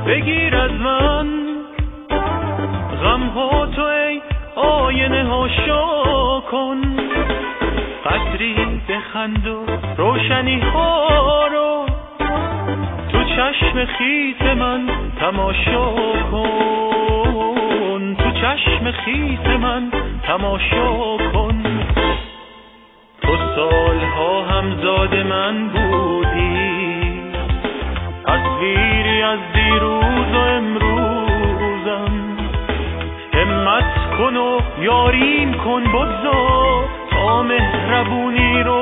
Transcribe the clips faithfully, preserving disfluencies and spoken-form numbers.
بگیر از من غم ها تو ای آینه ها شو کن، قدری بخند و روشنی ها رو تو چشم خیس من تماشا کن، تو چشم خیس من تماشا کن. تو سالها همزاد من بودی، تصویری از دیروز و امروزم، همت کن و یاریم کن، بگذار تا مهربونی رو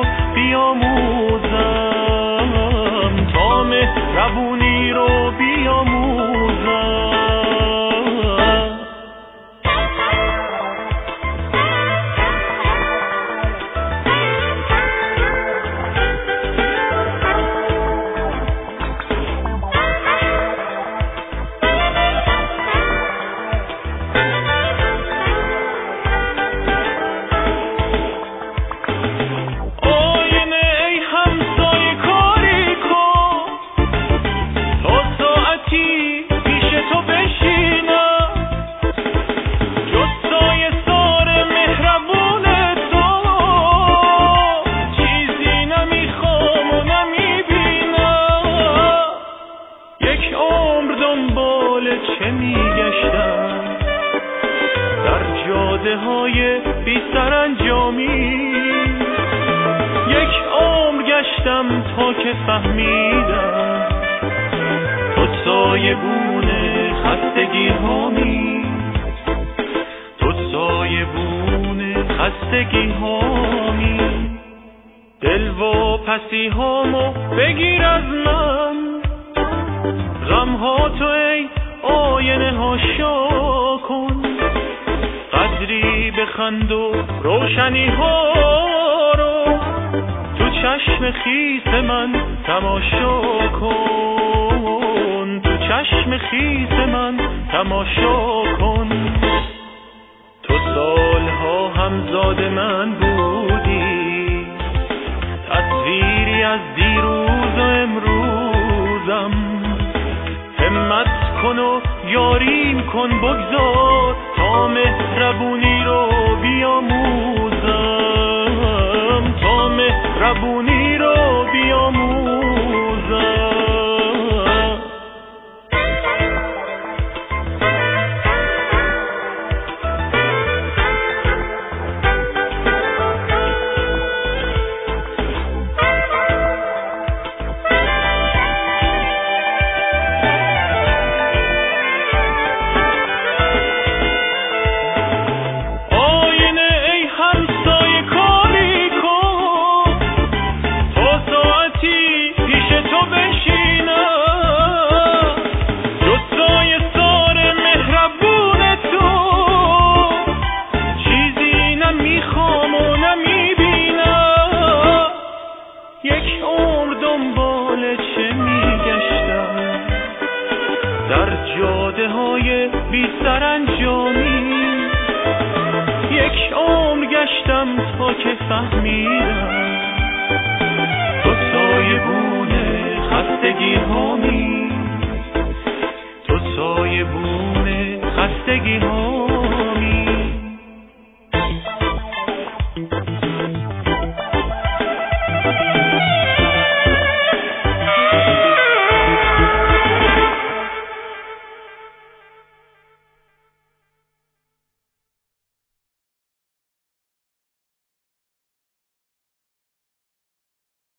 بیاموزم، تا مهربونی رو بیاموزم. چه میگشتم در جاده های بی سرانجامی، یک عمر گشتم تا که فهمیدم تو سایبون خستگی هامی، تو سایبون خستگی هامی. دل و پسی هامو بگیر از من، غم ها تو ای آینه ها شو کن، قدری بخند و روشنی ها رو تو چشم خیس من تماشا کن، تو چشم خیس من تماشا کن. تو سالها همزاد من بودی، تصویری از دیروز و امروزم، همت کن و یاریم کن، بگذار تا مهربونی رو بیاموزم، تا مهربونی رو بیاموزم. در جاده های بی سرانجامی، یک عمر گشتم تا که فهمیدم تو سایبون خستگی ها